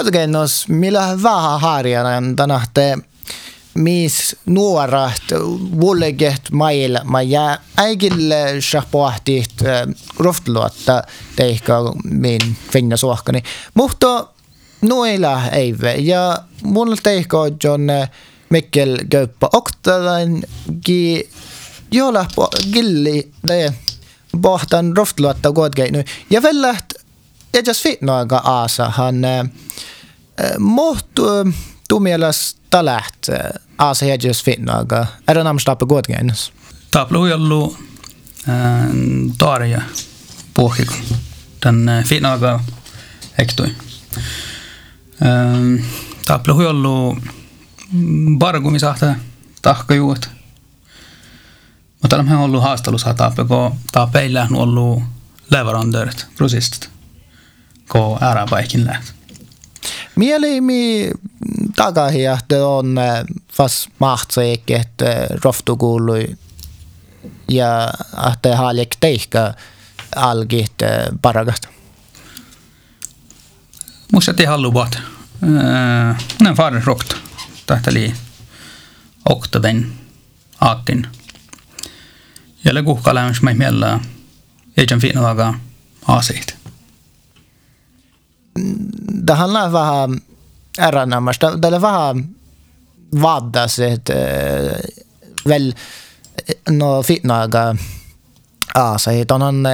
kuitenkin millä vähän harjana tänahte mis nuorat vuoleget mailla ma jää äikille pohtit roftluotta teikka min finna suokkani mutta noilla ei ja mulla teikka on Mikkel Köppä oktalain gi jolla gilli det bahtan roftluotta kuitenkin ja välläht edes fitnaaga aasa han mohtu tumialas taläht aasa edes fitnaaga är namn stappa kuitenkin Taplu jollu tarja pohjikon tän fitnaaga ektoi Taplu jollu bargumisahta tahkajuut. Mutta olemme ollut haastelussa taapeillä on ollut leverandörit, grossistit, kun ääräpaikin läht. Mieleimi takahihahti on fast mahtseikki, että roftukuului ja ahte haljek teikka algit paragasta. Musta ei halua vaata. Nämä farin rokta. Tähteli oktaven aatin. Ja lekuhka lämmäs mai mielellä ei sen fiinalaga aasiit. Tähän on vähän ärännämmästä. Tällä vähän vaaddas, että väl no fiinalaga aasiit.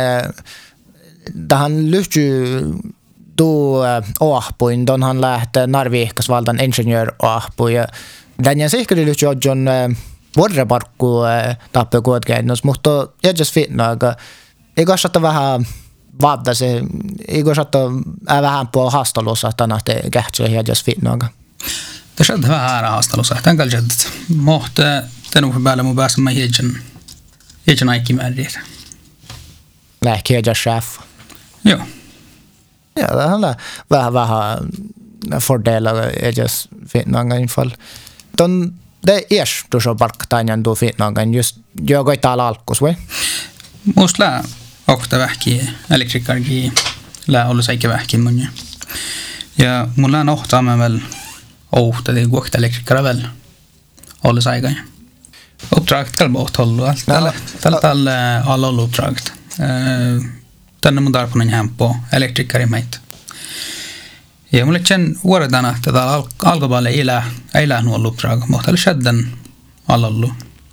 Tähän lyhtsy tuo ahpuin, donhan lähtee Narvihkas valtan insinööriahpuin. Ja tämän sikkeri lyhtsy on vuoreparkku tappio kuitenkin, mutta edes fitnaaga. Eikö saata vähän vaadasi, eikö saata vähän på haastelussa tänä kähtsy edes fitnaaga. Tässä on vähän äärä haastelussa. Tämän kalliset, mutta tämän päälle mun päässä mä hiedän aikki määriä. Lähki edes chef. Joo. Ja det är vähän fördelar edes fitnaaga i fall. Det är då så parktainen då fitnaagan just jag täällä alkus vai? Musta lää okta vähki elektrikarki lää olla säikä vähki mun. Ja mulla on ohtaa väl ohta det går elektrikara väl olla säikä. Uppdraget kan bara hålla tällä alla uppdraget. Tänne mun tarpeen hempo elektrikari meitä. Ja mulle sen vuodetaan, että tämä alkuvalle ei lähnu ollut uppdrag, mutta oli shedden allallu.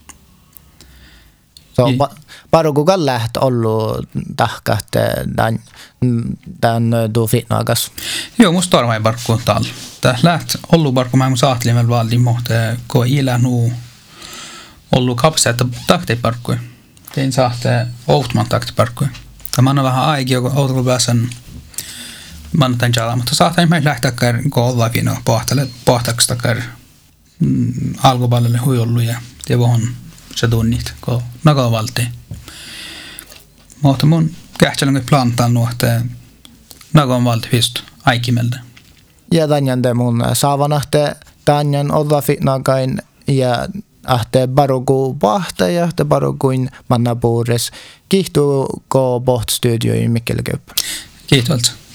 So paro kuka läht ollut tahkat tämän du fitnaagas. Joo, musta tormai barkku täällä. Tää läht ollut barkku mä mun saatlin väl valdi, mutta kun ei lähnu ollut kapseetta taktiparkkuja. Tein saatte outman taktiparkkuja. Tämä on vähän aikia, kun outman pääsen mannataan jala, mutta saattaa me lähteä kollakin pohtaksi takar alkupallille huijollu ja vohon se tunnit, kun nakavalti. Mutta mun kähtselän plantaan nuohte nakavalti pist aikimeltä. Ja tänjan te mun saavanahte tänjan olla fitnaagain ja ahte barogu pahta ja ahte baroguin mannapuures. Kiihtuu ko boht studioin Mikkel Köppä. Kiitos.